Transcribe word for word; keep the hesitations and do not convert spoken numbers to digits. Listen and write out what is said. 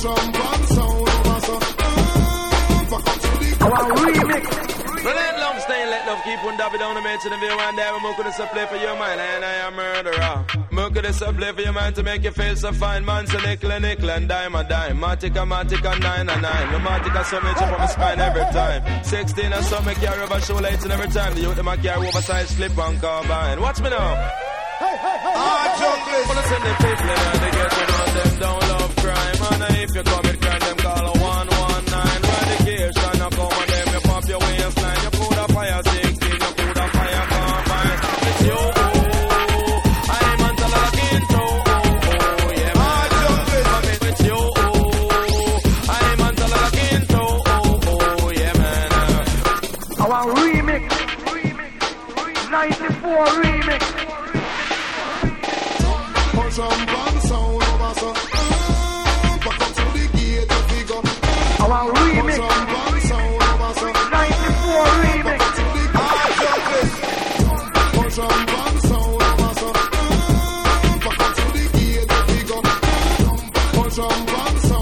champagne sound over so. Fuck up to the our remix. Let love stay, let love keep on dabbing down the mention of you one day. We're going to play for your mind, and I am murderer. We're going to play for your mind to make you feel so fine. Man, so nickel and nickel and dime a dime. Matica, Matica, nine and nine. No Matica, so much from my spine every time. Sixteen and some make carry over shoelaces and every time. The youth them carry oversized slip on carbine. Watch me now. Hey, hey, hey. Ah, juggling. Wanna send the people in and they get to know them don't love crime. And if you commit crime, them call a one one nine. Radication, I come on them, you pop your waistline. You put a fire sixteen, you put a fire combine. It's you, I'm until I get to, yeah, man. It's you, I'm until I get to, yeah, man. Our remix, ninety-four remix. Champagne sound over so. Back up to the gate if we go. Our remix, Champagne sound over so. ninety-four remix. Back up to the gate. Champagne sound over so. Back up to the gate if we go. Champagne sound.